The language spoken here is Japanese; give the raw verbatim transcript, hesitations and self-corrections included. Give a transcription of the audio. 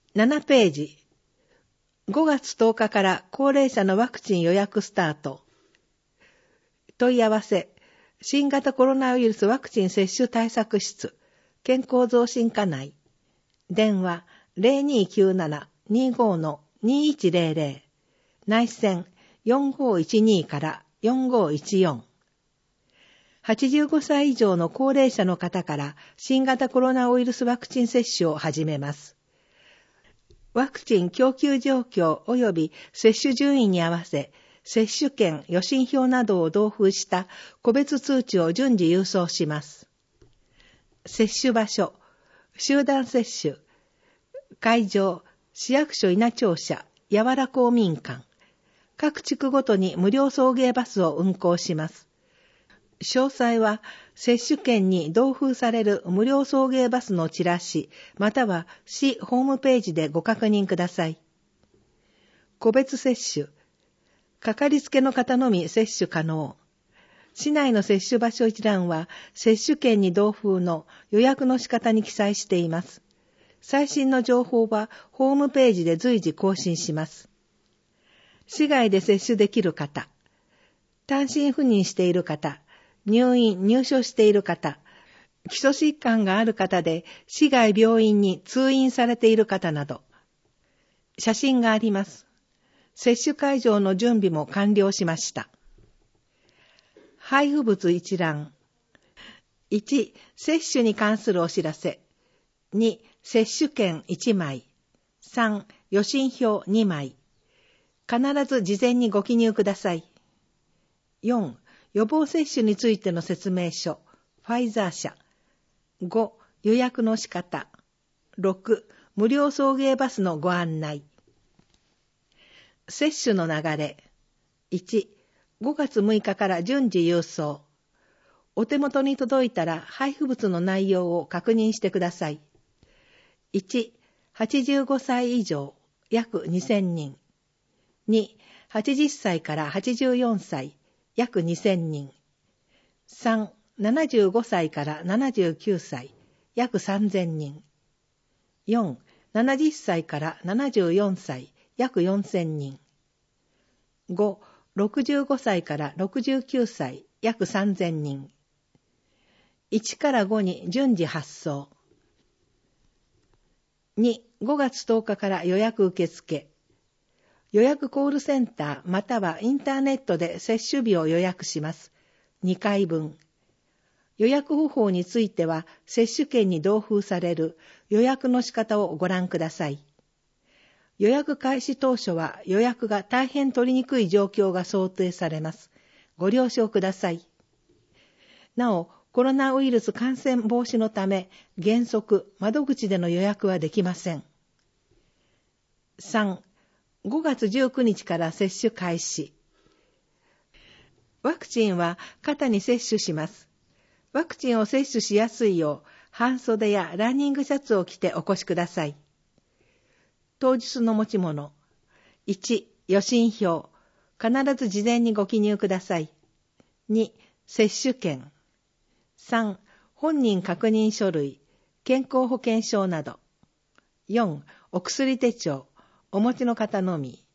ななページ。ごがつとおかから高齢者のワクチン予約スタート。問い合わせ。新型コロナウイルスワクチン接種対策室。健康増進課内。電話 ゼロにーきゅうなな にーごー にーいちゼロゼロ。内線よんごーいちにからよんごーいちよん。はちじゅうごさい以上の高齢者の方から新型コロナウイルスワクチン接種を始めます。ワクチン供給状況及び接種順位に合わせ、接種券、予診票などを同封した個別通知を順次郵送します。接種場所、集団接種、会場、市役所稲庁舎、八原公民館、各地区ごとに無料送迎バスを運行します。詳細は接種券に同封される無料送迎バスのチラシ、または市ホームページでご確認ください。個別接種。かかりつけの方のみ接種可能。市内の接種場所一覧は接種券に同封の予約の仕方に記載しています。最新の情報はホームページで随時更新します。市外で接種できる方、単身赴任している方、入院・入所している方、基礎疾患がある方で市外病院に通院されている方など、写真があります。接種会場の準備も完了しました。配布物一覧。いち、接種に関するお知らせ。に、接種券いちまい。さん、予診票にまい。必ず事前にご記入ください。よん、予防接種についての説明書、ファイザー社。ご、予約の仕方。ろく、無料送迎バスのご案内。接種の流れ。いち、ごがつむいかから順次郵送。お手元に届いたら配布物の内容を確認してください。いち、はちじゅうごさい以上、約にせんにん。に、はちじゅっさいからはちじゅうよんさい、約にせんにん。さん、ななじゅうごさいからななじゅうきゅうさい、約さんぜんにん。よん、ななじゅっさいからななじゅうよんさい、約よんせんにん。ご、ろくじゅうごさいからろくじゅうきゅうさい、約さんぜんにん。いちからごに順次発送。に、ごがつとおかから予約受付。予約コールセンターまたはインターネットで接種日を予約します。にかいぶん。予約方法については接種券に同封される予約の仕方をご覧ください。予約開始当初は予約が大変取りにくい状況が想定されます。ご了承ください。なお、コロナウイルス感染防止のため、原則窓口での予約はできません。さん、ごがつじゅうくにちから接種開始。ワクチンは肩に接種します。ワクチンを接種しやすいよう、半袖やランニングシャツを着てお越しください。当日の持ち物。いち、予診票。必ず事前にご記入ください。に、接種券。さん、本人確認書類、健康保険証など。よん、お薬手帳。お持ちの方のみ。